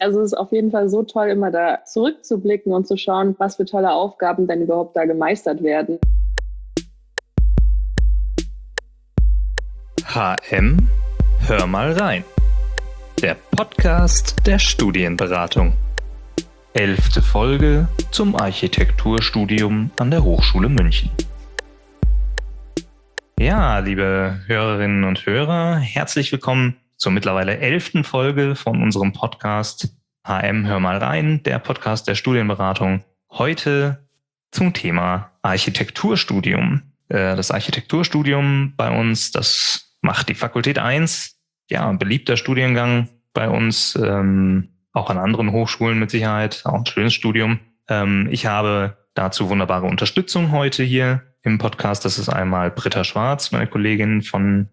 Also es ist auf jeden Fall so toll, immer da zurückzublicken und zu schauen, was für tolle Aufgaben denn überhaupt da gemeistert werden. HM, hör mal rein. Der Podcast der Studienberatung. 11. Folge zum Architekturstudium an der Hochschule München. Ja, liebe Hörerinnen und Hörer, herzlich willkommen zur mittlerweile 11. Folge von unserem Podcast HM, hör mal rein, der Podcast der Studienberatung. Heute zum Thema Architekturstudium. Das Architekturstudium bei uns, das macht die Fakultät 1. Ja, ein beliebter Studiengang bei uns, auch an anderen Hochschulen mit Sicherheit, auch ein schönes Studium. Ich habe dazu wunderbare Unterstützung heute hier im Podcast. Das ist einmal Britta Schwarz, meine Kollegin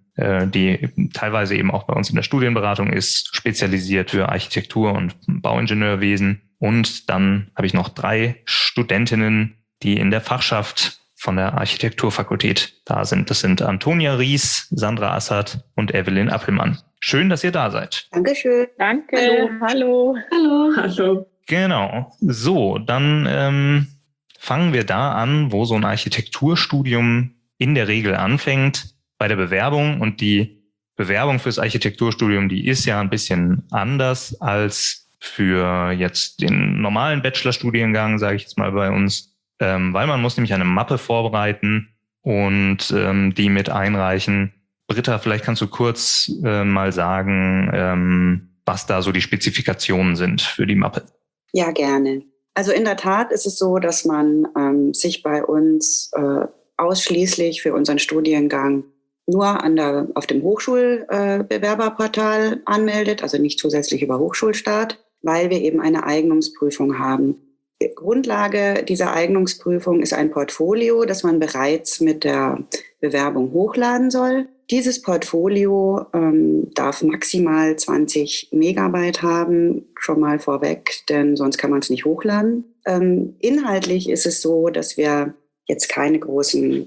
die teilweise eben auch bei uns in der Studienberatung ist, spezialisiert für Architektur und Bauingenieurwesen. Und dann habe ich noch 3 Studentinnen, die in der Fachschaft von der Architekturfakultät da sind. Das sind Antonia Ries, Sandra Assad und Evelyn Appelmann. Schön, dass ihr da seid. Dankeschön. Danke. Hallo. Hallo. Genau. So, dann fangen wir da an, wo so ein Architekturstudium in der Regel anfängt, bei der Bewerbung. Und die Bewerbung fürs Architekturstudium, die ist ja ein bisschen anders als für jetzt den normalen Bachelorstudiengang, sage ich jetzt mal bei uns, weil man muss nämlich eine Mappe vorbereiten und die mit einreichen. Britta, vielleicht kannst du kurz mal sagen, was da so die Spezifikationen sind für die Mappe. Ja, gerne. Also in der Tat ist es so, dass man sich bei uns ausschließlich für unseren Studiengang nur auf dem Hochschulbewerberportal anmeldet, also nicht zusätzlich über Hochschulstart, weil wir eben eine Eignungsprüfung haben. Die Grundlage dieser Eignungsprüfung ist ein Portfolio, das man bereits mit der Bewerbung hochladen soll. Dieses Portfolio darf maximal 20 Megabyte haben, schon mal vorweg, denn sonst kann man es nicht hochladen. Inhaltlich ist es so, dass wir jetzt keine großen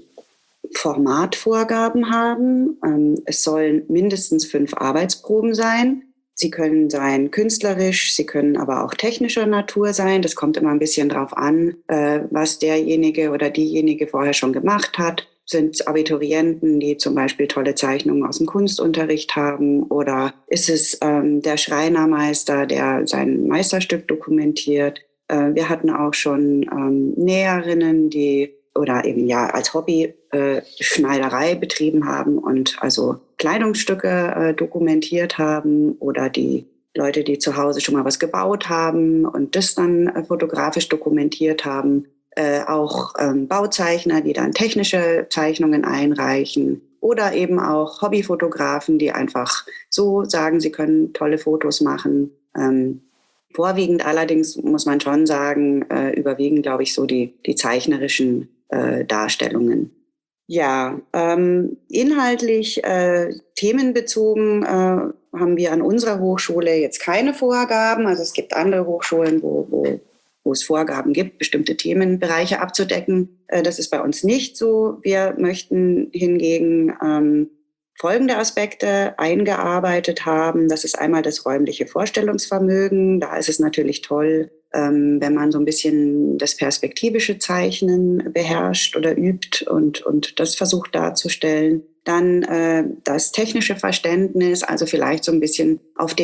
Formatvorgaben haben. Es sollen mindestens 5 Arbeitsproben sein. Sie können sein künstlerisch, sie können aber auch technischer Natur sein. Das kommt immer ein bisschen drauf an, was derjenige oder diejenige vorher schon gemacht hat. Sind es Abiturienten, die zum Beispiel tolle Zeichnungen aus dem Kunstunterricht haben? Oder ist es der Schreinermeister, der sein Meisterstück dokumentiert? Wir hatten auch schon Näherinnen, die oder eben ja als Hobby Schneiderei betrieben haben und also Kleidungsstücke dokumentiert haben, oder die Leute, die zu Hause schon mal was gebaut haben und das dann fotografisch dokumentiert haben. Auch Bauzeichner, die dann technische Zeichnungen einreichen, oder eben auch Hobbyfotografen, die einfach so sagen, sie können tolle Fotos machen. Vorwiegend allerdings, muss man schon sagen, überwiegen, glaube ich, so die zeichnerischen Darstellungen. Ja, inhaltlich themenbezogen haben wir an unserer Hochschule jetzt keine Vorgaben. Also es gibt andere Hochschulen, wo es Vorgaben gibt, bestimmte Themenbereiche abzudecken. Das ist bei uns nicht so. Wir möchten hingegen folgende Aspekte eingearbeitet haben. Das ist einmal das räumliche Vorstellungsvermögen. Da ist es natürlich toll, wenn man so ein bisschen das perspektivische Zeichnen beherrscht oder übt und das versucht darzustellen. Dann das technische Verständnis, also vielleicht so ein bisschen auf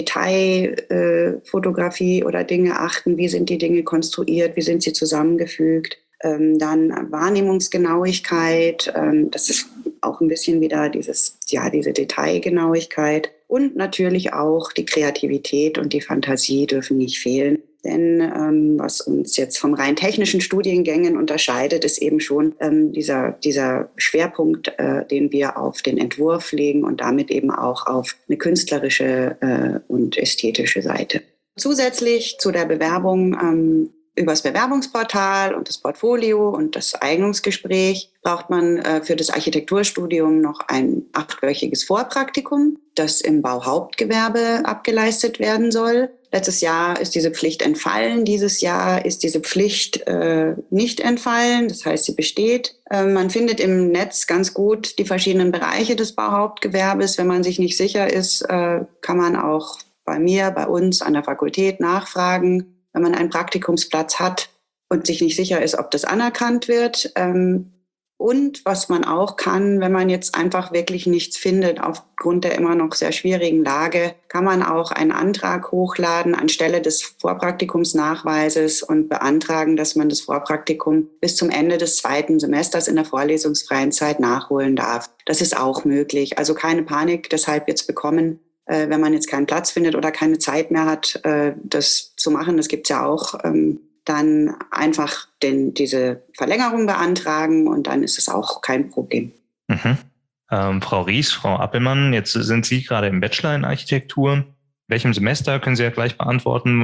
Detailfotografie oder Dinge achten. Wie sind die Dinge konstruiert? Wie sind sie zusammengefügt? Dann Wahrnehmungsgenauigkeit, das ist auch ein bisschen wieder diese Detailgenauigkeit. Und natürlich auch die Kreativität und die Fantasie dürfen nicht fehlen. Denn was uns jetzt von rein technischen Studiengängen unterscheidet, ist eben schon dieser Schwerpunkt, den wir auf den Entwurf legen und damit eben auch auf eine künstlerische und ästhetische Seite. Zusätzlich zu der Bewerbung übers Bewerbungsportal und das Portfolio und das Eignungsgespräch braucht man für das Architekturstudium noch ein 8-wöchiges Vorpraktikum, das im Bauhauptgewerbe abgeleistet werden soll. Letztes Jahr ist diese Pflicht entfallen. Dieses Jahr ist diese Pflicht nicht entfallen. Das heißt, sie besteht. Man findet im Netz ganz gut die verschiedenen Bereiche des Bauhauptgewerbes. Wenn man sich nicht sicher ist, kann man auch bei mir, bei uns an der Fakultät nachfragen, wenn man einen Praktikumsplatz hat und sich nicht sicher ist, ob das anerkannt wird. Und was man auch kann, wenn man jetzt einfach wirklich nichts findet, aufgrund der immer noch sehr schwierigen Lage, kann man auch einen Antrag hochladen anstelle des Vorpraktikumsnachweises und beantragen, dass man das Vorpraktikum bis zum Ende des 2. Semesters in der vorlesungsfreien Zeit nachholen darf. Das ist auch möglich. Also keine Panik deshalb jetzt bekommen, wenn man jetzt keinen Platz findet oder keine Zeit mehr hat, das zu machen. Das gibt's ja auch. Dann einfach diese Verlängerung beantragen und dann ist es auch kein Problem. Mhm. Frau Ries, Frau Appelmann, jetzt sind Sie gerade im Bachelor in Architektur. In welchem Semester können Sie ja gleich beantworten,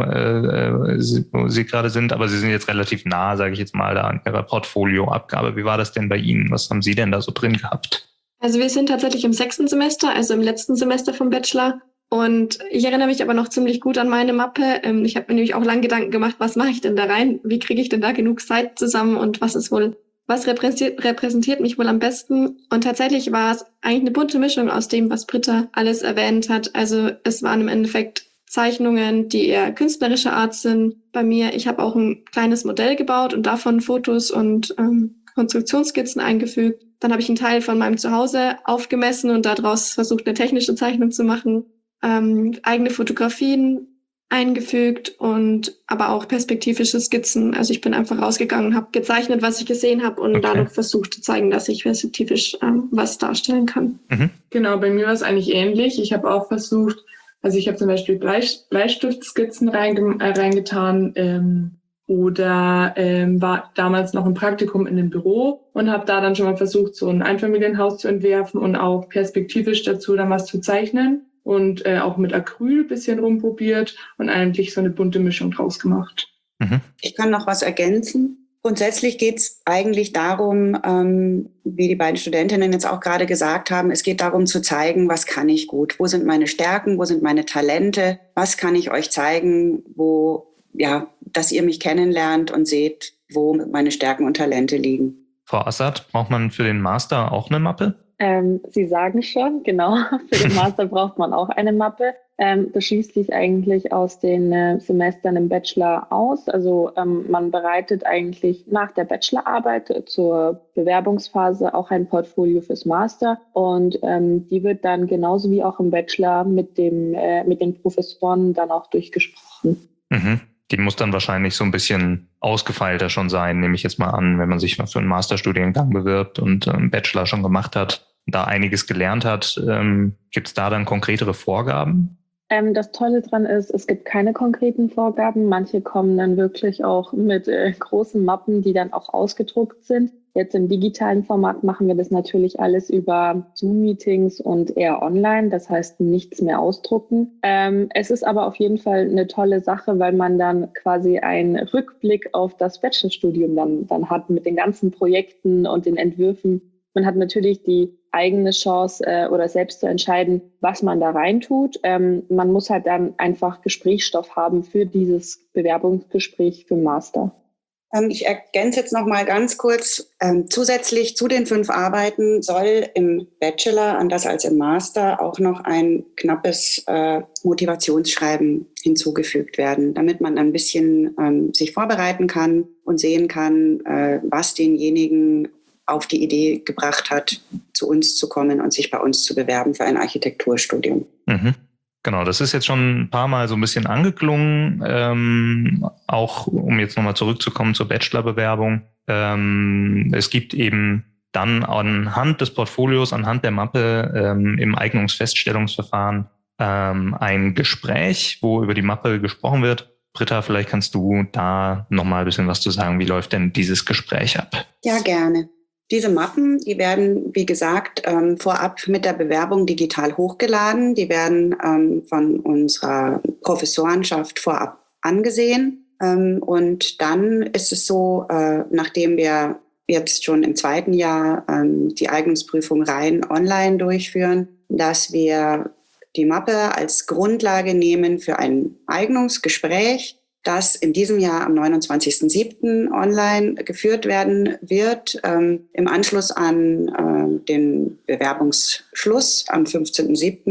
wo Sie gerade sind, aber Sie sind jetzt relativ nah, sage ich jetzt mal, da an Ihrer Portfolioabgabe. Wie war das denn bei Ihnen? Was haben Sie denn da so drin gehabt? Also wir sind tatsächlich im 6. Semester, also im letzten Semester vom Bachelor. Und ich erinnere mich aber noch ziemlich gut an meine Mappe. Ich habe mir nämlich auch lange Gedanken gemacht, was mache ich denn da rein? Wie kriege ich denn da genug Zeit zusammen? Und was repräsentiert mich wohl am besten? Und tatsächlich war es eigentlich eine bunte Mischung aus dem, was Britta alles erwähnt hat. Also es waren im Endeffekt Zeichnungen, die eher künstlerischer Art sind. Bei mir, ich habe auch ein kleines Modell gebaut und davon Fotos und Konstruktionsskizzen eingefügt. Dann habe ich einen Teil von meinem Zuhause aufgemessen und daraus versucht, eine technische Zeichnung zu machen. Eigene Fotografien eingefügt und aber auch perspektivische Skizzen. Also ich bin einfach rausgegangen und habe gezeichnet, was ich gesehen habe und dadurch versucht zu zeigen, dass ich perspektivisch was darstellen kann. Mhm. Genau, bei mir war es eigentlich ähnlich. Ich habe auch versucht, also ich habe zum Beispiel Bleistiftskizzen reingetan oder war damals noch im Praktikum in einem Büro und habe da dann schon mal versucht, so ein Einfamilienhaus zu entwerfen und auch perspektivisch dazu dann was zu zeichnen. Und auch mit Acryl ein bisschen rumprobiert und eigentlich so eine bunte Mischung draus gemacht. Mhm. Ich kann noch was ergänzen. Grundsätzlich geht es eigentlich darum, wie die beiden Studentinnen jetzt auch gerade gesagt haben, es geht darum zu zeigen, was kann ich gut, wo sind meine Stärken, wo sind meine Talente, was kann ich euch zeigen, dass ihr mich kennenlernt und seht, wo meine Stärken und Talente liegen. Frau Assad, braucht man für den Master auch eine Mappe? Sie sagen schon, genau, für den Master braucht man auch eine Mappe. Das schließt sich eigentlich aus den Semestern im Bachelor aus. Also man bereitet eigentlich nach der Bachelorarbeit zur Bewerbungsphase auch ein Portfolio fürs Master und die wird dann genauso wie auch im Bachelor mit den Professoren dann auch durchgesprochen. Mhm. Die muss dann wahrscheinlich so ein bisschen ausgefeilter schon sein, nehme ich jetzt mal an, wenn man sich mal für einen Masterstudiengang bewirbt und einen Bachelor schon gemacht hat, da einiges gelernt hat. Gibt es da dann konkretere Vorgaben? Das Tolle dran ist, es gibt keine konkreten Vorgaben. Manche kommen dann wirklich auch mit großen Mappen, die dann auch ausgedruckt sind. Jetzt im digitalen Format machen wir das natürlich alles über Zoom-Meetings und eher online, das heißt nichts mehr ausdrucken. Es ist aber auf jeden Fall eine tolle Sache, weil man dann quasi einen Rückblick auf das Bachelorstudium dann hat mit den ganzen Projekten und den Entwürfen. Man hat natürlich die eigene Chance oder selbst zu entscheiden, was man da reintut. Man muss halt dann einfach Gesprächsstoff haben für dieses Bewerbungsgespräch für Master. Ich ergänze jetzt noch mal ganz kurz. Zusätzlich zu den 5 Arbeiten soll im Bachelor, anders als im Master, auch noch ein knappes Motivationsschreiben hinzugefügt werden, damit man ein bisschen sich vorbereiten kann und sehen kann, was denjenigen auf die Idee gebracht hat, zu uns zu kommen und sich bei uns zu bewerben für ein Architekturstudium. Mhm. Genau, das ist jetzt schon ein paar Mal so ein bisschen angeklungen, auch um jetzt nochmal zurückzukommen zur Bachelorbewerbung. Es gibt eben dann anhand des Portfolios, anhand der Mappe im Eignungsfeststellungsverfahren ein Gespräch, wo über die Mappe gesprochen wird. Britta, vielleicht kannst du da nochmal ein bisschen was zu sagen. Wie läuft denn dieses Gespräch ab? Ja, gerne. Diese Mappen, die werden, wie gesagt, vorab mit der Bewerbung digital hochgeladen. Die werden von unserer Professorenschaft vorab angesehen. Und dann ist es so, nachdem wir jetzt schon im 2. Jahr die Eignungsprüfung rein online durchführen, dass wir die Mappe als Grundlage nehmen für ein Eignungsgespräch, das in diesem Jahr am 29.07. online geführt werden wird, im Anschluss an den Bewerbungsschluss am 15.07.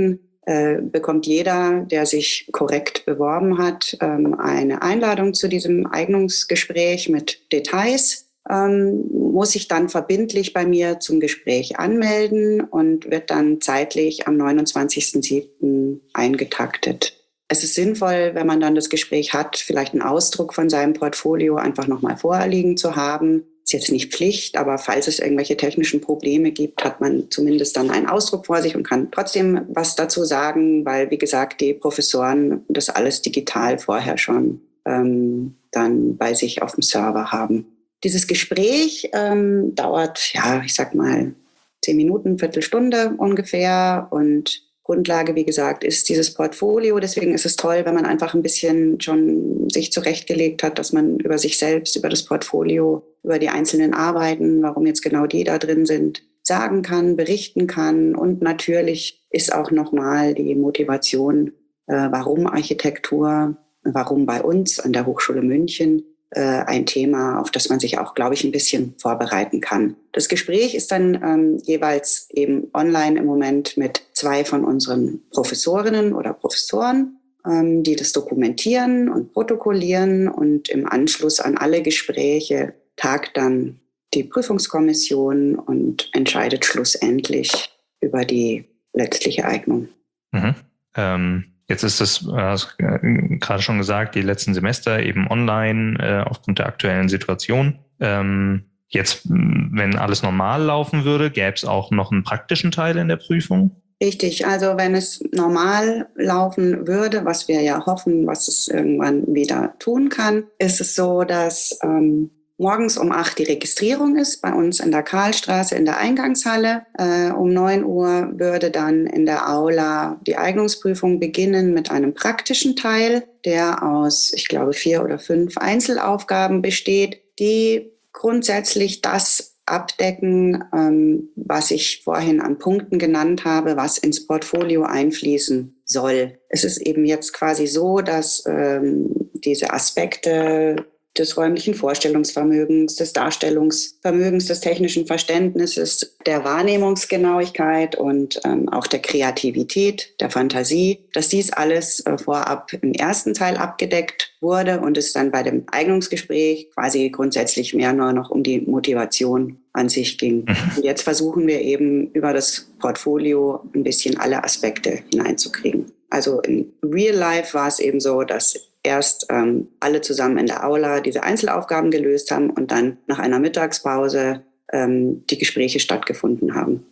bekommt jeder, der sich korrekt beworben hat, eine Einladung zu diesem Eignungsgespräch mit Details, muss sich dann verbindlich bei mir zum Gespräch anmelden und wird dann zeitlich am 29.07. eingetaktet. Es ist sinnvoll, wenn man dann das Gespräch hat, vielleicht einen Ausdruck von seinem Portfolio einfach nochmal vorliegen zu haben. Ist jetzt nicht Pflicht, aber falls es irgendwelche technischen Probleme gibt, hat man zumindest dann einen Ausdruck vor sich und kann trotzdem was dazu sagen, weil, wie gesagt, die Professoren das alles digital vorher schon dann bei sich auf dem Server haben. Dieses Gespräch dauert, ich sag mal, 10 Minuten, Viertelstunde ungefähr, und Grundlage, wie gesagt, ist dieses Portfolio. Deswegen ist es toll, wenn man einfach ein bisschen schon sich zurechtgelegt hat, dass man über sich selbst, über das Portfolio, über die einzelnen Arbeiten, warum jetzt genau die da drin sind, sagen kann, berichten kann. Und natürlich ist auch nochmal die Motivation, warum Architektur, warum bei uns an der Hochschule München, ein Thema, auf das man sich auch, glaube ich, ein bisschen vorbereiten kann. Das Gespräch ist dann jeweils eben online im Moment mit 2 von unseren Professorinnen oder Professoren, die das dokumentieren und protokollieren, und im Anschluss an alle Gespräche tagt dann die Prüfungskommission und entscheidet schlussendlich über die letztliche Eignung. Jetzt ist es, du hast gerade schon gesagt, die letzten Semester eben online aufgrund der aktuellen Situation. Jetzt, wenn alles normal laufen würde, gäbe es auch noch einen praktischen Teil in der Prüfung? Richtig, also wenn es normal laufen würde, was wir ja hoffen, was es irgendwann wieder tun kann, ist es so, dass morgens um 8 die Registrierung ist, bei uns in der Karlstraße in der Eingangshalle. Um 9 Uhr würde dann in der Aula die Eignungsprüfung beginnen mit einem praktischen Teil, der aus, ich glaube, 4 oder 5 Einzelaufgaben besteht, die grundsätzlich das abdecken, was ich vorhin an Punkten genannt habe, was ins Portfolio einfließen soll. Es ist eben jetzt quasi so, dass diese Aspekte des räumlichen Vorstellungsvermögens, des Darstellungsvermögens, des technischen Verständnisses, der Wahrnehmungsgenauigkeit und auch der Kreativität, der Fantasie, dass dies alles vorab im ersten Teil abgedeckt wurde und es dann bei dem Eignungsgespräch quasi grundsätzlich mehr nur noch um die Motivation an sich ging. Und jetzt versuchen wir eben über das Portfolio ein bisschen alle Aspekte hineinzukriegen. Also in Real Life war es eben so, dass erst alle zusammen in der Aula diese Einzelaufgaben gelöst haben und dann nach einer Mittagspause die Gespräche stattgefunden haben.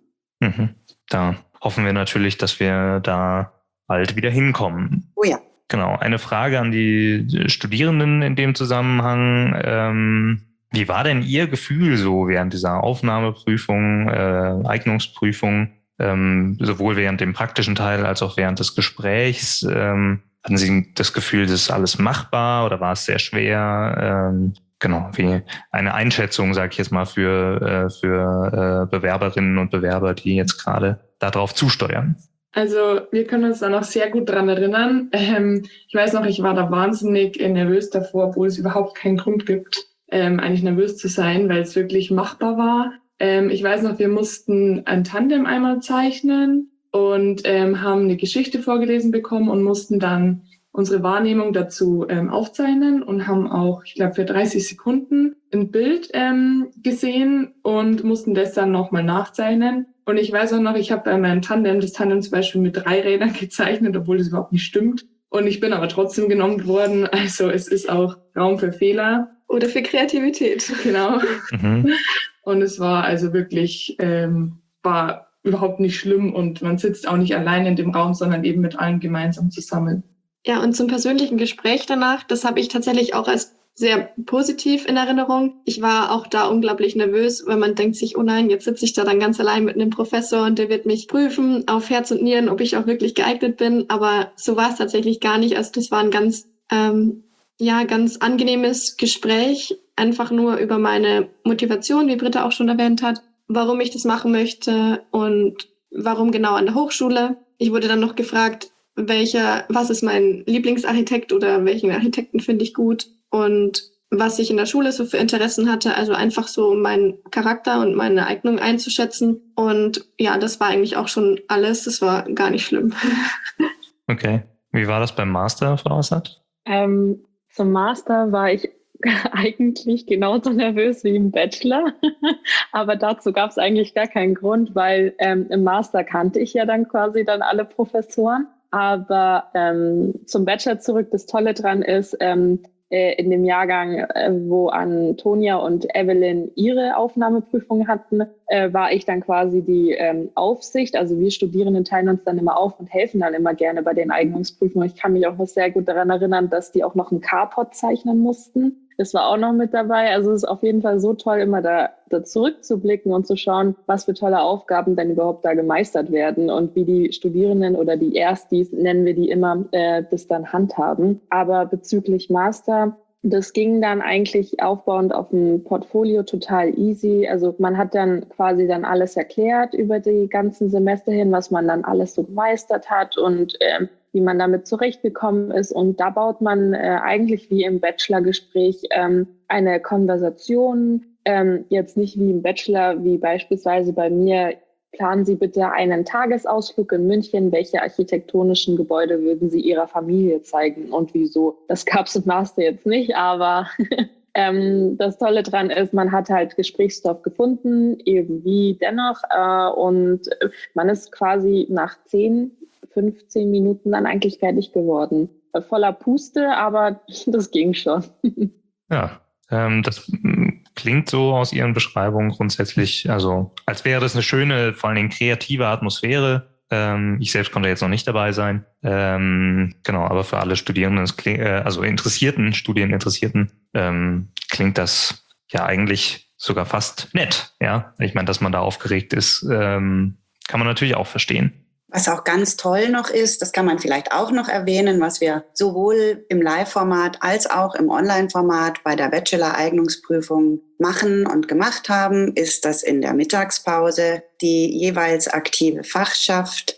Da hoffen wir natürlich, dass wir da bald wieder hinkommen. Oh ja. Genau. Eine Frage an die Studierenden in dem Zusammenhang. Wie war denn Ihr Gefühl so während dieser Aufnahmeprüfung, Eignungsprüfung, sowohl während dem praktischen Teil als auch während des Gesprächs? Hatten Sie das Gefühl, das ist alles machbar oder war es sehr schwer? Genau, wie eine Einschätzung, sage ich jetzt mal, für Bewerberinnen und Bewerber, die jetzt gerade darauf zusteuern. Also wir können uns da noch sehr gut dran erinnern. Ich weiß noch, ich war da wahnsinnig nervös davor, obwohl es überhaupt keinen Grund gibt, eigentlich nervös zu sein, weil es wirklich machbar war. Ich weiß noch, wir mussten ein Tandem einmal zeichnen und haben eine Geschichte vorgelesen bekommen und mussten dann unsere Wahrnehmung dazu aufzeichnen und haben auch, ich glaube, für 30 Sekunden ein Bild gesehen und mussten das dann nochmal nachzeichnen. Und ich weiß auch noch, ich habe bei meinem Tandem, das Tandem zum Beispiel mit 3 Rädern gezeichnet, obwohl das überhaupt nicht stimmt. Und ich bin aber trotzdem genommen worden. Also es ist auch Raum für Fehler. Oder für Kreativität. Genau. Und es war also wirklich, war überhaupt nicht schlimm und man sitzt auch nicht allein in dem Raum, sondern eben mit allen gemeinsam zusammen. Ja, und zum persönlichen Gespräch danach, das habe ich tatsächlich auch als sehr positiv in Erinnerung. Ich war auch da unglaublich nervös, weil man denkt sich, oh nein, jetzt sitze ich da dann ganz allein mit einem Professor und der wird mich prüfen auf Herz und Nieren, ob ich auch wirklich geeignet bin. Aber so war es tatsächlich gar nicht. Also das war ein ganz angenehmes Gespräch, einfach nur über meine Motivation, wie Britta auch schon erwähnt hat, warum ich das machen möchte und warum genau an der Hochschule. Ich wurde dann noch gefragt, was ist mein Lieblingsarchitekt oder welchen Architekten finde ich gut und was ich in der Schule so für Interessen hatte. Also einfach so meinen Charakter und meine Eignung einzuschätzen. Und ja, das war eigentlich auch schon alles. Das war gar nicht schlimm. Okay. Wie war das beim Master, Frau Assad? Zum Master war ich eigentlich genauso nervös wie im Bachelor. Aber dazu gab es eigentlich gar keinen Grund, weil im Master kannte ich ja dann quasi dann alle Professoren. Aber zum Bachelor zurück, das Tolle dran ist, in dem Jahrgang, wo Antonia und Evelyn ihre Aufnahmeprüfung hatten, war ich dann quasi die Aufsicht. Also wir Studierenden teilen uns dann immer auf und helfen dann immer gerne bei den Eignungsprüfungen. Ich kann mich auch noch sehr gut daran erinnern, dass die auch noch einen Carport zeichnen mussten. Das war auch noch mit dabei. Also es ist auf jeden Fall so toll, immer da zurückzublicken und zu schauen, was für tolle Aufgaben denn überhaupt da gemeistert werden und wie die Studierenden oder die Erstis, nennen wir die immer, das dann handhaben. Aber bezüglich Master, das ging dann eigentlich aufbauend auf dem Portfolio total easy. Also man hat dann quasi dann alles erklärt über die ganzen Semester hin, was man dann alles so gemeistert hat und wie man damit zurechtgekommen ist. Und da baut man eigentlich wie im Bachelorgespräch eine Konversation, jetzt nicht wie im Bachelor, wie beispielsweise bei mir, planen Sie bitte einen Tagesausflug in München. Welche architektonischen Gebäude würden Sie Ihrer Familie zeigen und wieso? Das gab es im Master jetzt nicht, aber das Tolle dran ist, man hat halt Gesprächsstoff gefunden, irgendwie dennoch. Und man ist quasi nach 10-15 Minuten dann eigentlich fertig geworden. Voller Puste, aber das ging schon. Ja, das klingt so aus Ihren Beschreibungen grundsätzlich, also als wäre das eine schöne, vor allen Dingen kreative Atmosphäre. Ich selbst konnte jetzt noch nicht dabei sein. Genau, aber für alle Studierenden, also Studieninteressierten, klingt das ja eigentlich sogar fast nett. Ja, ich meine, dass man da aufgeregt ist, kann man natürlich auch verstehen. Was auch ganz toll noch ist, das kann man vielleicht auch noch erwähnen, was wir sowohl im Live-Format als auch im Online-Format bei der Bachelor-Eignungsprüfung machen und gemacht haben, ist, dass in der Mittagspause die jeweils aktive Fachschaft,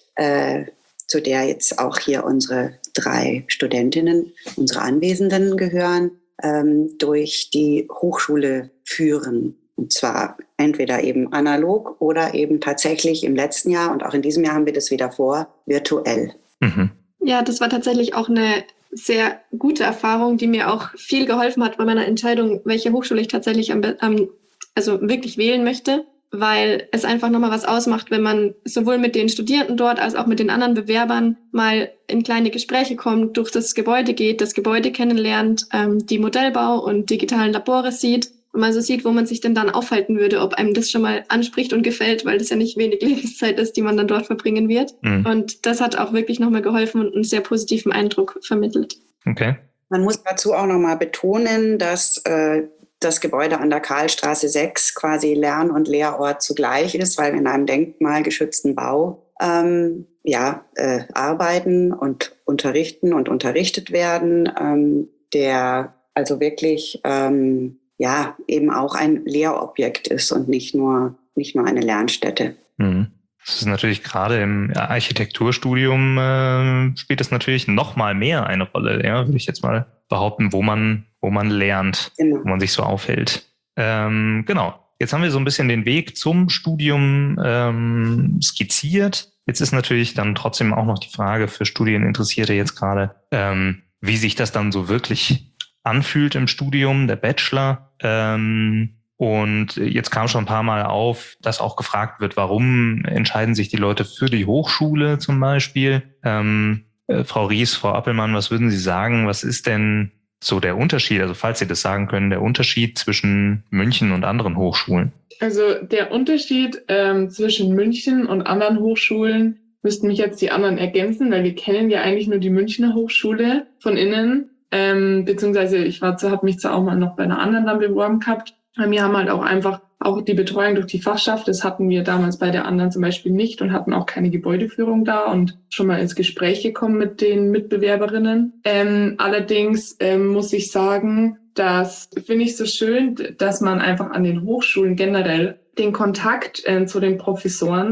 zu der jetzt auch hier unsere 3 Studentinnen, unsere Anwesenden gehören, durch die Hochschule führen. Und zwar entweder eben analog oder eben tatsächlich im letzten Jahr und auch in diesem Jahr haben wir das wieder vor, virtuell. Mhm. Ja, das war tatsächlich auch eine sehr gute Erfahrung, die mir auch viel geholfen hat bei meiner Entscheidung, welche Hochschule ich tatsächlich also wirklich wählen möchte, weil es einfach nochmal was ausmacht, wenn man sowohl mit den Studierenden dort als auch mit den anderen Bewerbern mal in kleine Gespräche kommt, durch das Gebäude geht, das Gebäude kennenlernt, die Modellbau und digitalen Labore sieht. Und man so sieht, wo man sich denn dann aufhalten würde, ob einem das schon mal anspricht und gefällt, weil das ja nicht wenig Lebenszeit ist, die man dann dort verbringen wird. Mhm. Und das hat auch wirklich nochmal geholfen und einen sehr positiven Eindruck vermittelt. Okay. Man muss dazu auch nochmal betonen, dass das Gebäude an der Karlstraße 6 quasi Lern- und Lehrort zugleich ist, weil wir in einem denkmalgeschützten Bau arbeiten und unterrichten und unterrichtet werden, der also wirklich eben auch ein Lehrobjekt ist und nicht nur eine Lernstätte. Mhm. Das ist natürlich gerade im Architekturstudium spielt es natürlich noch mal mehr eine Rolle, ja, würde ich jetzt mal behaupten, wo man lernt, genau. Wo man sich so aufhält. Genau. Jetzt haben wir so ein bisschen den Weg zum Studium skizziert. Jetzt ist natürlich dann trotzdem auch noch die Frage für Studieninteressierte jetzt gerade, wie sich das dann so wirklich anfühlt im Studium, der Bachelor. Und jetzt kam schon ein paar Mal auf, dass auch gefragt wird, warum entscheiden sich die Leute für die Hochschule zum Beispiel. Frau Ries, Frau Appelmann, was würden Sie sagen? Was ist denn so der Unterschied, also falls Sie das sagen können, der Unterschied zwischen München und anderen Hochschulen? Also der Unterschied zwischen München und anderen Hochschulen müssten mich jetzt die anderen ergänzen, weil wir kennen ja eigentlich nur die Münchner Hochschule von innen. Beziehungsweise ich habe mich zwar auch mal noch bei einer anderen dann beworben gehabt. Wir haben halt auch einfach auch die Betreuung durch die Fachschaft. Das hatten wir damals bei der anderen zum Beispiel nicht und hatten auch keine Gebäudeführung da und schon mal ins Gespräch gekommen mit den Mitbewerberinnen. Allerdings muss ich sagen, das finde ich so schön, dass man einfach an den Hochschulen generell den Kontakt zu den Professoren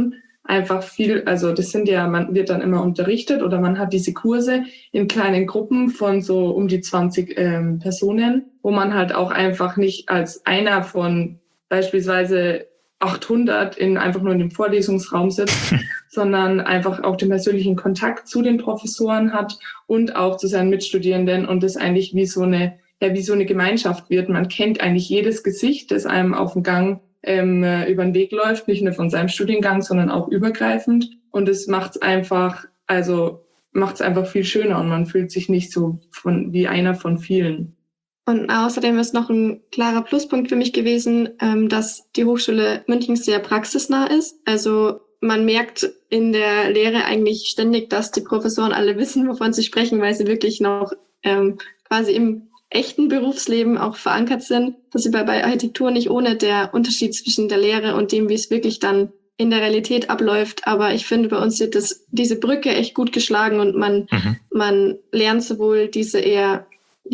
einfach viel, also das sind ja, man wird dann immer unterrichtet oder man hat diese Kurse in kleinen Gruppen von so um die 20 Personen, wo man halt auch einfach nicht als einer von beispielsweise 800 einfach nur in dem Vorlesungsraum sitzt, sondern einfach auch den persönlichen Kontakt zu den Professoren hat und auch zu seinen Mitstudierenden und das eigentlich wie so eine Gemeinschaft wird. Man kennt eigentlich jedes Gesicht, das einem auf dem Gang über den Weg läuft, nicht nur von seinem Studiengang, sondern auch übergreifend. Und es macht es einfach viel schöner und man fühlt sich nicht so wie einer von vielen. Und außerdem ist noch ein klarer Pluspunkt für mich gewesen, dass die Hochschule München sehr praxisnah ist. Also man merkt in der Lehre eigentlich ständig, dass die Professoren alle wissen, wovon sie sprechen, weil sie wirklich noch quasi im echten Berufsleben auch verankert sind. Das ist bei Architektur nicht ohne der Unterschied zwischen der Lehre und dem, wie es wirklich dann in der Realität abläuft. Aber ich finde, bei uns wird diese Brücke echt gut geschlagen und man lernt sowohl diese eher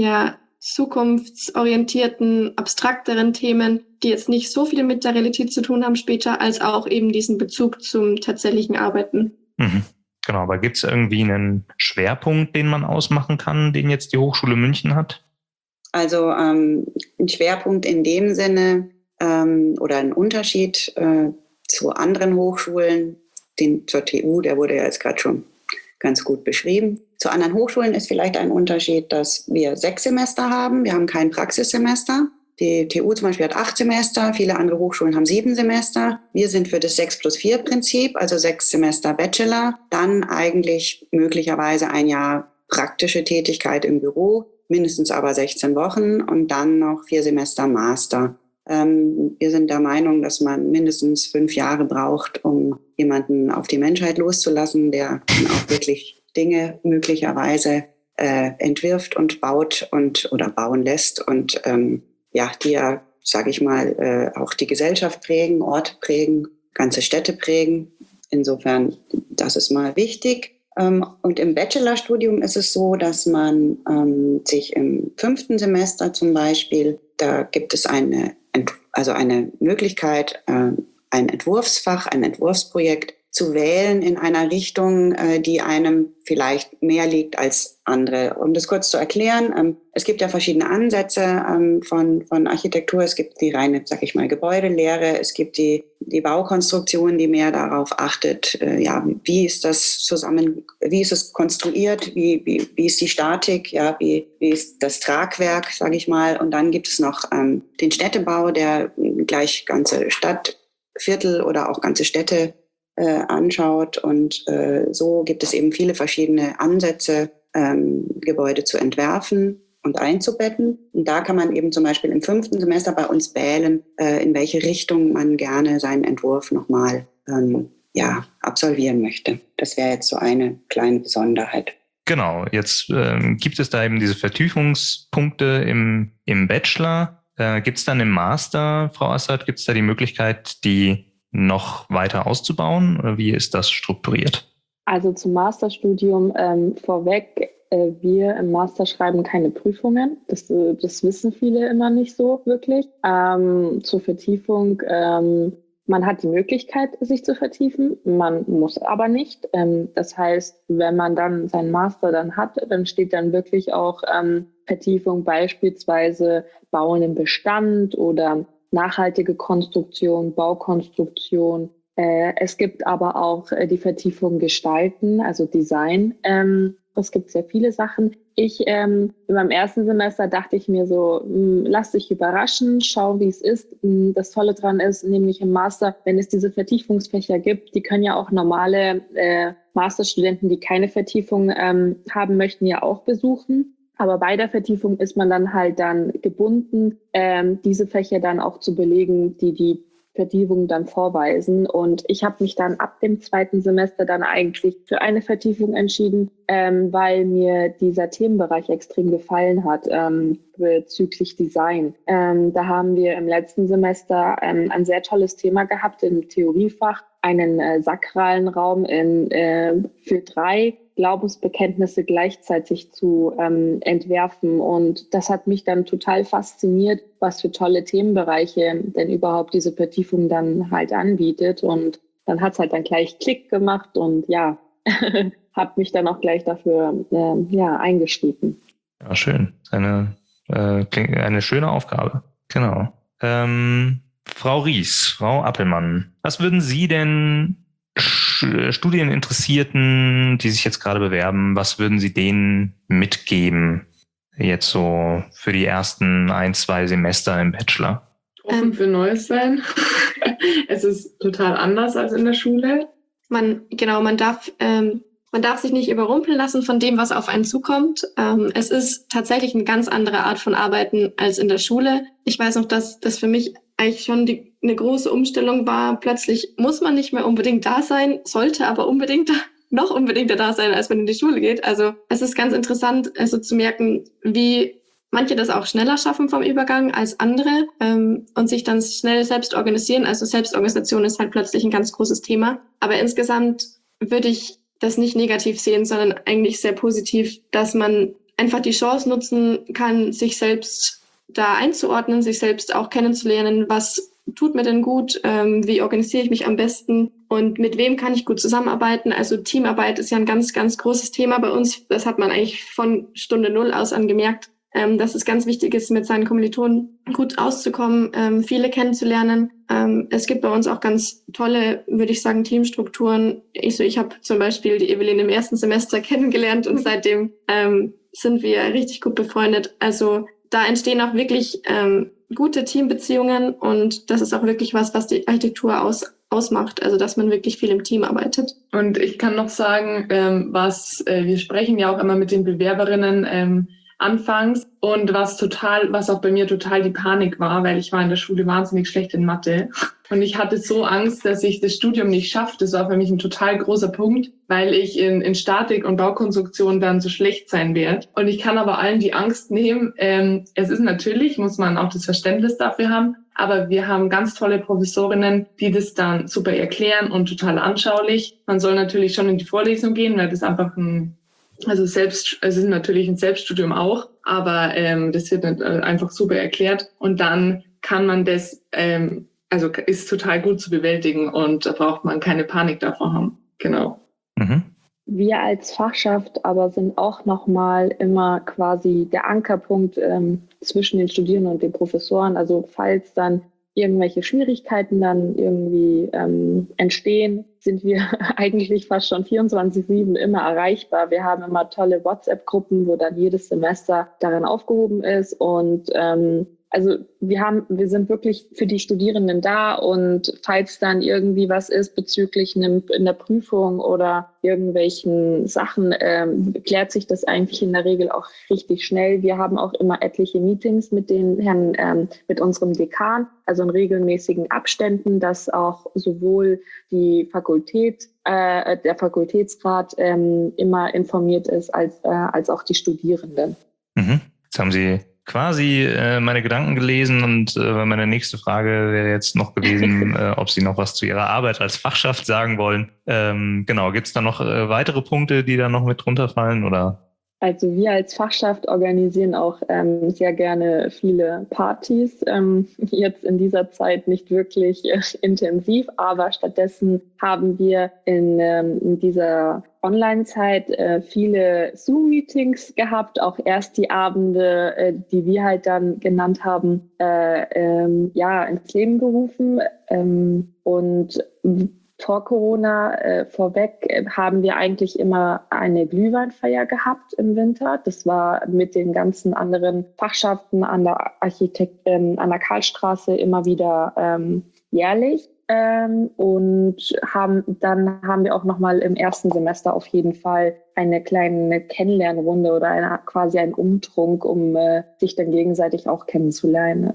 zukunftsorientierten, abstrakteren Themen, die jetzt nicht so viel mit der Realität zu tun haben später, als auch eben diesen Bezug zum tatsächlichen Arbeiten. Mhm. Genau, aber gibt es irgendwie einen Schwerpunkt, den man ausmachen kann, den jetzt die Hochschule München hat? Also ein Schwerpunkt in dem Sinne oder ein Unterschied zu anderen Hochschulen, zur TU, der wurde ja jetzt gerade schon ganz gut beschrieben. Zu anderen Hochschulen ist vielleicht ein Unterschied, dass wir 6 Semester haben. Wir haben kein Praxissemester. Die TU zum Beispiel hat 8 Semester, viele andere Hochschulen haben 7 Semester. Wir sind für das 6+4-Prinzip, also 6 Semester Bachelor, dann eigentlich möglicherweise ein Jahr praktische Tätigkeit im Büro, mindestens aber 16 Wochen und dann noch 4 Semester Master. Wir sind der Meinung, dass man mindestens 5 Jahre braucht, um jemanden auf die Menschheit loszulassen, der dann auch wirklich Dinge möglicherweise entwirft und baut oder bauen lässt und die ja, sage ich mal, auch die Gesellschaft prägen, Orte prägen, ganze Städte prägen. Insofern, das ist mal wichtig. Und im Bachelorstudium ist es so, dass man sich im 5. Semester zum Beispiel, da gibt es eine Möglichkeit, ein Entwurfsfach, ein Entwurfsprojekt zu wählen in einer Richtung, die einem vielleicht mehr liegt als andere. Um das kurz zu erklären, es gibt ja verschiedene Ansätze von Architektur. Es gibt die reine, sag ich mal, Gebäudelehre. Es gibt die Baukonstruktion, die mehr darauf achtet, wie ist es konstruiert, wie ist die Statik, wie ist das Tragwerk, sage ich mal. Und dann gibt es noch den Städtebau, der gleich ganze Stadtviertel oder auch ganze Städte anschaut und so gibt es eben viele verschiedene Ansätze, Gebäude zu entwerfen und einzubetten. Und da kann man eben zum Beispiel im 5. Semester bei uns wählen, in welche Richtung man gerne seinen Entwurf nochmal absolvieren möchte. Das wäre jetzt so eine kleine Besonderheit. Genau, jetzt gibt es da eben diese Vertiefungspunkte im Bachelor. Gibt es dann im Master, Frau Assert, gibt es da die Möglichkeit, die noch weiter auszubauen oder wie ist das strukturiert? Also zum Masterstudium vorweg, wir im Master schreiben keine Prüfungen. Das wissen viele immer nicht so wirklich. Zur Vertiefung, man hat die Möglichkeit, sich zu vertiefen, man muss aber nicht. Das heißt, wenn man dann seinen Master dann hat, dann steht dann wirklich auch Vertiefung, beispielsweise Bauen im Bestand oder nachhaltige Konstruktion, Baukonstruktion. Es gibt aber auch die Vertiefung Gestalten, also Design. Es gibt sehr viele Sachen. In meinem 1. Semester dachte ich mir so, lass dich überraschen, schau, wie es ist. Das Tolle dran ist, nämlich im Master, wenn es diese Vertiefungsfächer gibt, die können ja auch normale Masterstudenten, die keine Vertiefung haben möchten, ja auch besuchen. Aber bei der Vertiefung ist man dann halt gebunden, diese Fächer dann auch zu belegen, die Vertiefung dann vorweisen. Und ich habe mich dann ab dem 2. Semester dann eigentlich für eine Vertiefung entschieden, weil mir dieser Themenbereich extrem gefallen hat bezüglich Design. Da haben wir im letzten Semester ein sehr tolles Thema gehabt im Theoriefach, einen sakralen Raum für 3 Glaubensbekenntnisse gleichzeitig zu entwerfen. Und das hat mich dann total fasziniert, was für tolle Themenbereiche denn überhaupt diese Vertiefung dann halt anbietet. Und dann hat es halt dann gleich Klick gemacht und ja, habe mich dann auch gleich dafür eingeschrieben. Ja, schön. Eine schöne Aufgabe. Genau. Frau Ries, Frau Appelmann, was würden Sie denn Studieninteressierten, die sich jetzt gerade bewerben, was würden Sie denen mitgeben, jetzt so für die ersten 1-2 Semester im Bachelor? Offen für Neues sein. Es ist total anders als in der Schule. Man darf sich nicht überrumpeln lassen von dem, was auf einen zukommt. Es ist tatsächlich eine ganz andere Art von Arbeiten als in der Schule. Ich weiß noch, dass das für mich eigentlich schon eine große Umstellung war. Plötzlich muss man nicht mehr unbedingt da sein, sollte aber noch unbedingter da sein, als man in die Schule geht. Also es ist ganz interessant, also zu merken, wie manche das auch schneller schaffen vom Übergang als andere und sich dann schnell selbst organisieren. Also Selbstorganisation ist halt plötzlich ein ganz großes Thema. Aber insgesamt würde ich das nicht negativ sehen, sondern eigentlich sehr positiv, dass man einfach die Chance nutzen kann, sich selbst da einzuordnen, sich selbst auch kennenzulernen, was tut mir denn gut, wie organisiere ich mich am besten und mit wem kann ich gut zusammenarbeiten. Also Teamarbeit ist ja ein ganz, ganz großes Thema bei uns. Das hat man eigentlich von Stunde 0 aus an gemerkt, dass es ganz wichtig ist, mit seinen Kommilitonen gut auszukommen, viele kennenzulernen. Es gibt bei uns auch ganz tolle, würde ich sagen, Teamstrukturen. Ich habe zum Beispiel die Evelyn im ersten Semester kennengelernt und seitdem sind wir richtig gut befreundet. Also da entstehen auch wirklich gute Teambeziehungen und das ist auch wirklich was die Architektur ausmacht, also dass man wirklich viel im Team arbeitet. Und ich kann noch sagen, wir sprechen ja auch immer mit den Bewerberinnen anfangs und was auch bei mir total die Panik war, weil ich war in der Schule wahnsinnig schlecht in Mathe und ich hatte so Angst, dass ich das Studium nicht schaffe. Das war für mich ein total großer Punkt, weil ich in Statik und Baukonstruktion dann so schlecht sein werde. Und ich kann aber allen die Angst nehmen. Es ist natürlich, muss man auch das Verständnis dafür haben, aber wir haben ganz tolle Professorinnen, die das dann super erklären und total anschaulich. Man soll natürlich schon in die Vorlesung gehen, weil das einfach es ist natürlich ein Selbststudium auch, aber das wird einfach super erklärt und dann kann man das, ist total gut zu bewältigen und da braucht man keine Panik davor haben. Genau. Mhm. Wir als Fachschaft aber sind auch nochmal immer quasi der Ankerpunkt zwischen den Studierenden und den Professoren. Also falls dann irgendwelche Schwierigkeiten dann irgendwie entstehen, sind wir eigentlich fast schon 24/7 immer erreichbar. Wir haben immer tolle WhatsApp-Gruppen, wo dann jedes Semester darin aufgehoben ist und also wir sind wirklich für die Studierenden da und falls dann irgendwie was ist bezüglich in der Prüfung oder irgendwelchen Sachen, klärt sich das eigentlich in der Regel auch richtig schnell. Wir haben auch immer etliche Meetings mit mit unserem Dekan, also in regelmäßigen Abständen, dass auch sowohl die der Fakultätsrat immer informiert ist, als auch die Studierenden. Mhm. Jetzt haben Sie quasi meine Gedanken gelesen und meine nächste Frage wäre jetzt noch gewesen, ob Sie noch was zu Ihrer Arbeit als Fachschaft sagen wollen. Genau, gibt es da noch weitere Punkte, die da noch mit drunter fallen, oder? Also wir als Fachschaft organisieren auch sehr gerne viele Partys. Jetzt in dieser Zeit nicht wirklich intensiv, aber stattdessen haben wir in dieser Online-Zeit viele Zoom-Meetings gehabt, auch erst die Abende, die wir halt dann genannt haben, ins Leben gerufen. Und vor Corona vorweg haben wir eigentlich immer eine Glühweinfeier gehabt im Winter. Das war mit den ganzen anderen Fachschaften an der an der Karlstraße immer wieder jährlich. Und dann haben wir auch nochmal im ersten Semester auf jeden Fall eine kleine Kennenlernrunde oder quasi einen Umtrunk, um sich dann gegenseitig auch kennenzulernen.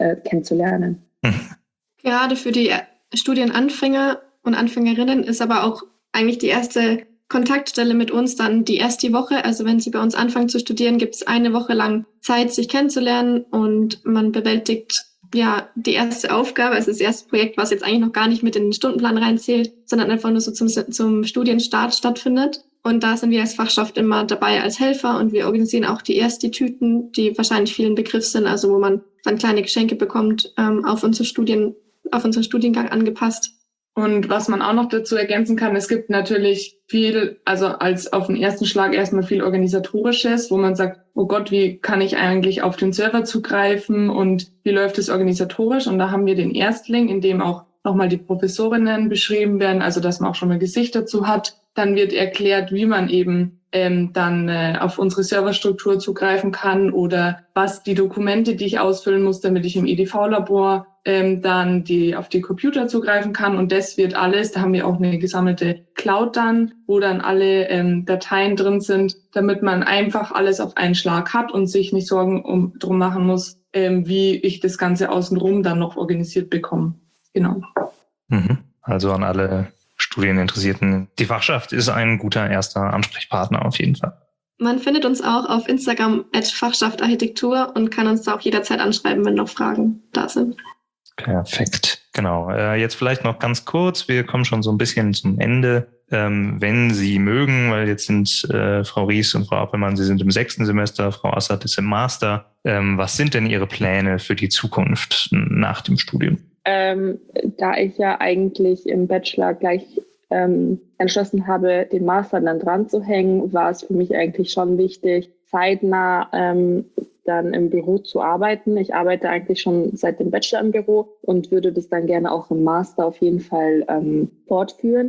Gerade für die Studienanfänger und Anfängerinnen ist aber auch eigentlich die erste Kontaktstelle mit uns dann die erste Woche. Also wenn Sie bei uns anfangen zu studieren, gibt es eine Woche lang Zeit, sich kennenzulernen und man bewältigt die erste Aufgabe, also das erste Projekt, was jetzt eigentlich noch gar nicht mit in den Stundenplan reinzählt, sondern einfach nur so zum Studienstart stattfindet. Und da sind wir als Fachschaft immer dabei als Helfer und wir organisieren auch die Tüten, die wahrscheinlich vielen Begriff sind, also wo man dann kleine Geschenke bekommt, auf unseren Studiengang angepasst. Und was man auch noch dazu ergänzen kann, es gibt natürlich viel, also als auf den ersten Schlag erstmal viel Organisatorisches, wo man sagt, oh Gott, wie kann ich eigentlich auf den Server zugreifen und wie läuft es organisatorisch? Und da haben wir den Erstling, in dem auch nochmal die Professorinnen beschrieben werden, also dass man auch schon mal Gesicht dazu hat. Dann wird erklärt, wie man eben dann auf unsere Serverstruktur zugreifen kann oder was die Dokumente, die ich ausfüllen muss, damit ich im EDV-Labor dann auf die Computer zugreifen kann. Und das wird alles, da haben wir auch eine gesammelte Cloud dann, wo dann alle Dateien drin sind, damit man einfach alles auf einen Schlag hat und sich nicht Sorgen drum machen muss, wie ich das Ganze außenrum dann noch organisiert bekomme. Genau. Also an alle Studieninteressierten. Die Fachschaft ist ein guter erster Ansprechpartner auf jeden Fall. Man findet uns auch auf Instagram @Fachschaftarchitektur und kann uns da auch jederzeit anschreiben, wenn noch Fragen da sind. Perfekt, genau. Jetzt vielleicht noch ganz kurz, wir kommen schon so ein bisschen zum Ende. Wenn Sie mögen, weil jetzt sind Frau Ries und Frau Appelmann, Sie sind im 6. Semester, Frau Assad ist im Master. Was sind denn Ihre Pläne für die Zukunft nach dem Studium? Da ich ja eigentlich im Bachelor gleich entschlossen habe, den Master dann dran zu hängen, war es für mich eigentlich schon wichtig, zeitnah dann im Büro zu arbeiten. Ich arbeite eigentlich schon seit dem Bachelor im Büro und würde das dann gerne auch im Master auf jeden Fall fortführen.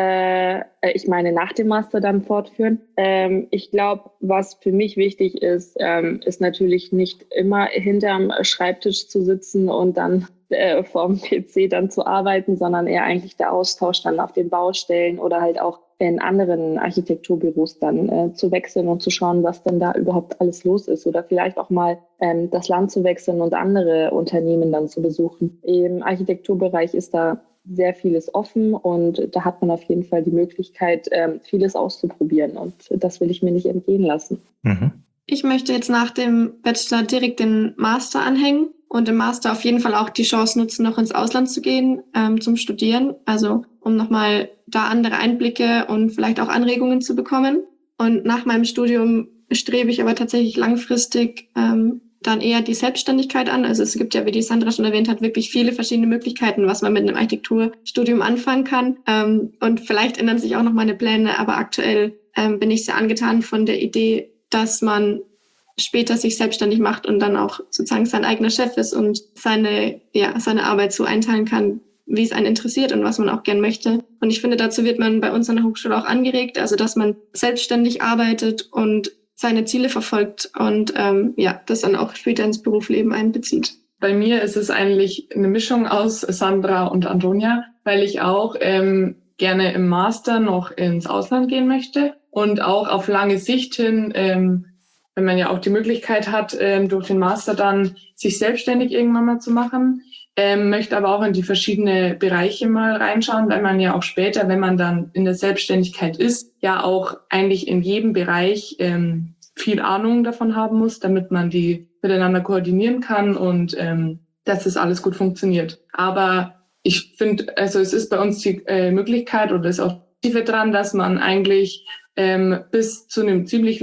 Ich meine, nach dem Master dann fortführen. Ich glaube, was für mich wichtig ist, ist natürlich nicht immer hinterm Schreibtisch zu sitzen und dann vorm PC dann zu arbeiten, sondern eher eigentlich der Austausch dann auf den Baustellen oder halt auch in anderen Architekturbüros dann zu wechseln und zu schauen, was denn da überhaupt alles los ist oder vielleicht auch mal das Land zu wechseln und andere Unternehmen dann zu besuchen. Im Architekturbereich ist da sehr vieles offen und da hat man auf jeden Fall die Möglichkeit, vieles auszuprobieren und das will ich mir nicht entgehen lassen. Ich möchte jetzt nach dem Bachelor direkt den Master anhängen und im Master auf jeden Fall auch die Chance nutzen, noch ins Ausland zu gehen zum Studieren, also um nochmal da andere Einblicke und vielleicht auch Anregungen zu bekommen. Und nach meinem Studium strebe ich aber tatsächlich langfristig dann eher die Selbstständigkeit an. Also es gibt ja, wie die Sandra schon erwähnt hat, wirklich viele verschiedene Möglichkeiten, was man mit einem Architekturstudium anfangen kann. Und vielleicht ändern sich auch noch meine Pläne, aber aktuell bin ich sehr angetan von der Idee, dass man später sich selbstständig macht und dann auch sozusagen sein eigener Chef ist und seine Arbeit so einteilen kann, wie es einen interessiert und was man auch gern möchte. Und ich finde, dazu wird man bei uns an der Hochschule auch angeregt, also dass man selbstständig arbeitet und seine Ziele verfolgt und das dann auch später ins Berufsleben einbezieht. Bei mir ist es eigentlich eine Mischung aus Sandra und Antonia, weil ich auch gerne im Master noch ins Ausland gehen möchte und auch auf lange Sicht hin, wenn man ja auch die Möglichkeit hat, durch den Master dann sich selbstständig irgendwann mal zu machen, möchte aber auch in die verschiedenen Bereiche mal reinschauen, weil man ja auch später, wenn man dann in der Selbstständigkeit ist, ja auch eigentlich in jedem Bereich viel Ahnung davon haben muss, damit man die miteinander koordinieren kann und dass das alles gut funktioniert. Aber ich finde, also es ist bei uns die Möglichkeit oder ist auch tiefer dran, dass man eigentlich bis zu einem ziemlich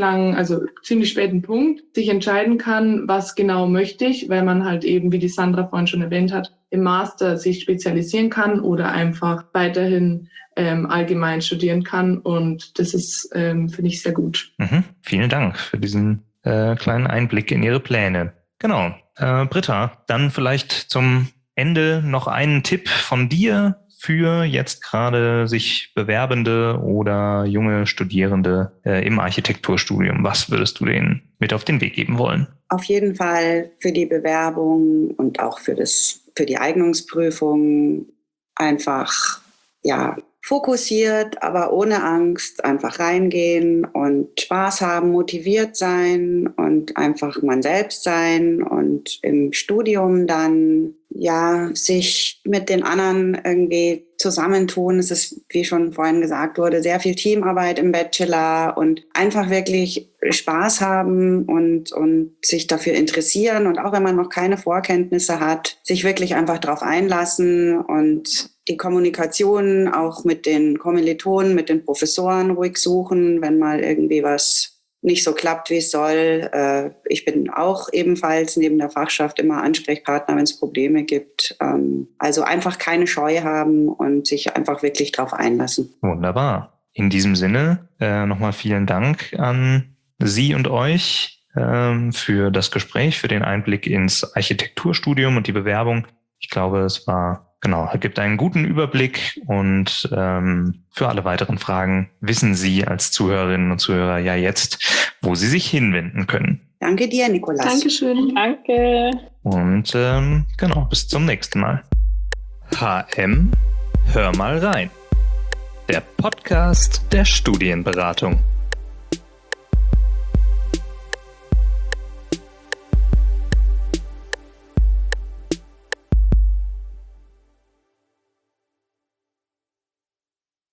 späten Punkt sich entscheiden kann, was genau möchte ich, weil man halt eben, wie die Sandra vorhin schon erwähnt hat, im Master sich spezialisieren kann oder einfach weiterhin allgemein studieren kann. Und das ist, finde ich, sehr gut. Vielen Dank für diesen kleinen Einblick in Ihre Pläne. Genau. Britta, dann vielleicht zum Ende noch einen Tipp von dir für jetzt gerade sich Bewerbende oder junge Studierende im Architekturstudium. Was würdest du denen mit auf den Weg geben wollen? Auf jeden Fall für die Bewerbung und auch für die Eignungsprüfung einfach, fokussiert, aber ohne Angst einfach reingehen und Spaß haben, motiviert sein und einfach man selbst sein und im Studium dann sich mit den anderen irgendwie zusammentun. Es ist, wie schon vorhin gesagt wurde, sehr viel Teamarbeit im Bachelor und einfach wirklich Spaß haben und sich dafür interessieren und auch wenn man noch keine Vorkenntnisse hat, sich wirklich einfach darauf einlassen und die Kommunikation auch mit den Kommilitonen, mit den Professoren ruhig suchen, wenn mal irgendwie was nicht so klappt, wie es soll. Ich bin auch ebenfalls neben der Fachschaft immer Ansprechpartner, wenn es Probleme gibt. Also einfach keine Scheu haben und sich einfach wirklich drauf einlassen. Wunderbar. In diesem Sinne nochmal vielen Dank an Sie und euch für das Gespräch, für den Einblick ins Architekturstudium und die Bewerbung. Ich glaube, es gibt einen guten Überblick und für alle weiteren Fragen wissen Sie als Zuhörerinnen und Zuhörer ja jetzt, wo Sie sich hinwenden können. Danke dir, Nikolas. Dankeschön. Danke. Und bis zum nächsten Mal. HM, hör mal rein. Der Podcast der Studienberatung.